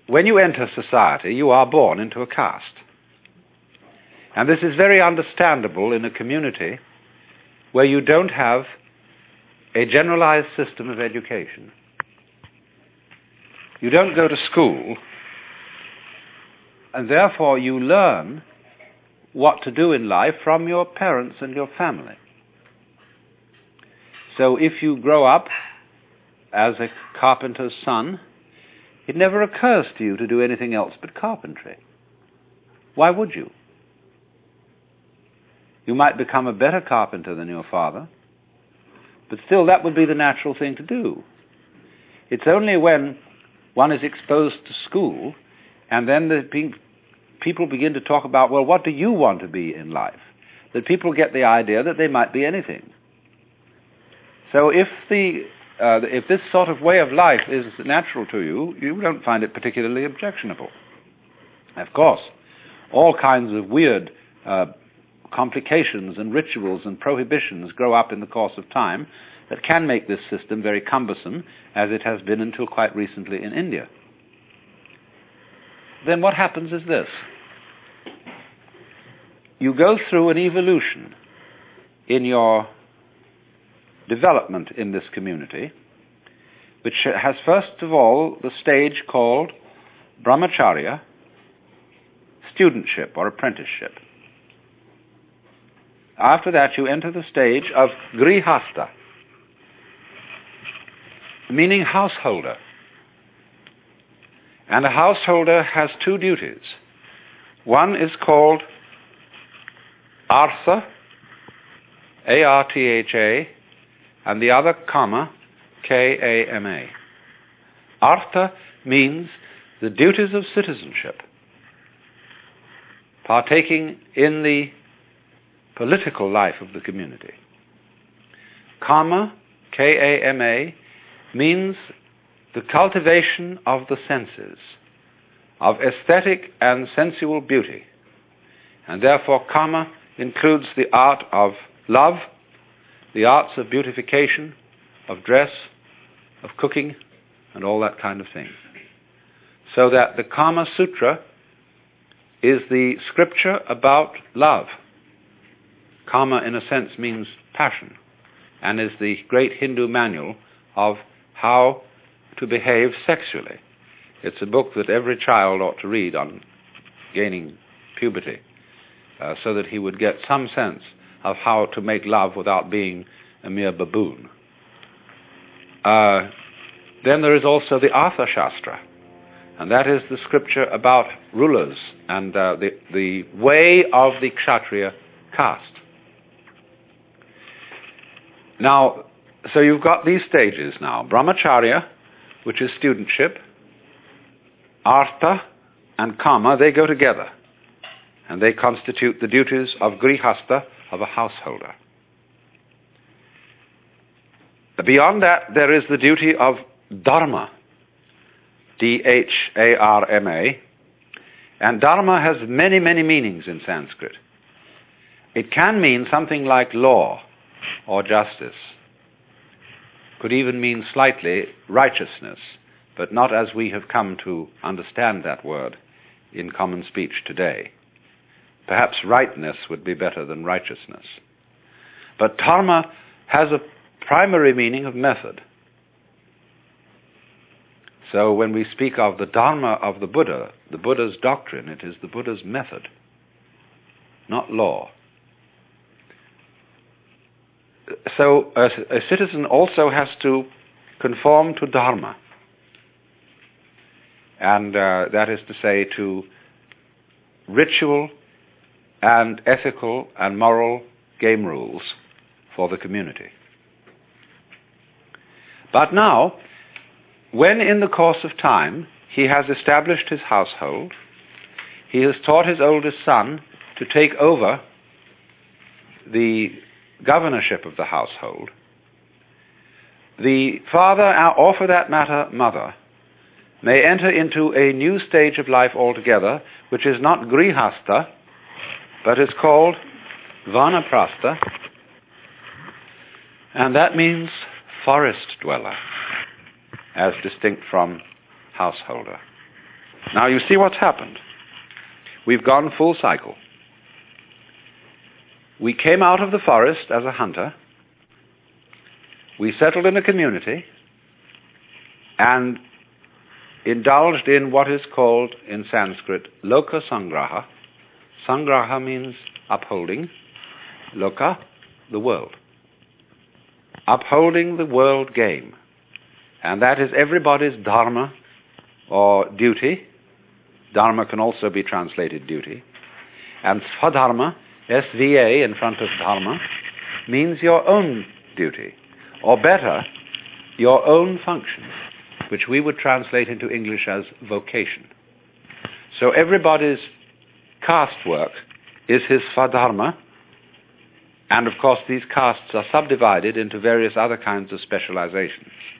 when you enter society, you are born into a caste. And this is very understandable in a community where you don't have a generalized system of education. You don't go to school, and therefore you learn what to do in life from your parents and your family. So if you grow up as a carpenter's son, it never occurs to you to do anything else but carpentry. Why would you? You might become a better carpenter than your father, but still that would be the natural thing to do. It's only when one is exposed to school and then people begin to talk about, well, what do you want to be in life? That people get the idea that they might be anything. So if this sort of way of life is natural to you, you don't find it particularly objectionable. Of course, all kinds of weird complications and rituals and prohibitions grow up in the course of time that can make this system very cumbersome, as it has been until quite recently in India. Then what happens is this. You go through an evolution in your development in this community, which has first of all the stage called brahmacharya, studentship or apprenticeship. After that you enter the stage of grihastha, meaning householder. And a householder has two duties. One is called artha, A-R-T-H-A, and the other kama, K-A-M-A. Artha means the duties of citizenship, partaking in the political life of the community. Kama, K-A-M-A, means the cultivation of the senses, of aesthetic and sensual beauty. And therefore kama includes the art of love, the arts of beautification, of dress, of cooking, and all that kind of thing. So that the Kama Sutra is the scripture about love. Kama, in a sense, means passion, and is the great Hindu manual of how to behave sexually. It's a book that every child ought to read on gaining puberty, so that he would get some sense of how to make love without being a mere baboon. Then there is also the Artha Shastra, and that is the scripture about rulers and the way of the Kshatriya caste. Now, so you've got these stages now. Brahmacharya, which is studentship, Artha and Kama, they go together, and they constitute the duties of grihastha, of a householder. Beyond that, there is the duty of dharma, D-H-A-R-M-A, and dharma has many, many meanings in Sanskrit. It can mean something like law or justice. Could even mean slightly righteousness, but not as we have come to understand that word in common speech today. Perhaps rightness would be better than righteousness. But dharma has a primary meaning of method. So when we speak of the dharma of the Buddha's doctrine, it is the Buddha's method, not law. So a citizen also has to conform to dharma, and that is to say to ritual and ethical and moral game rules for the community. But now, when in the course of time he has established his household, he has taught his oldest son to take over the governorship of the household, the father, or for that matter, mother, may enter into a new stage of life altogether, which is not grihastha, but is called vanaprastha, and that means forest dweller, as distinct from householder. Now you see what's happened. We've gone full cycle. We came out of the forest as a hunter. We settled in a community and indulged in what is called in Sanskrit loka sangraha. Sangraha means upholding. Loka, the world. Upholding the world game. And that is everybody's dharma or duty. Dharma can also be translated duty. And svadharma, SVA in front of dharma, means your own duty. Or better, your own function, which we would translate into English as vocation. So everybody's caste work is his svadharma, and of course these castes are subdivided into various other kinds of specializations.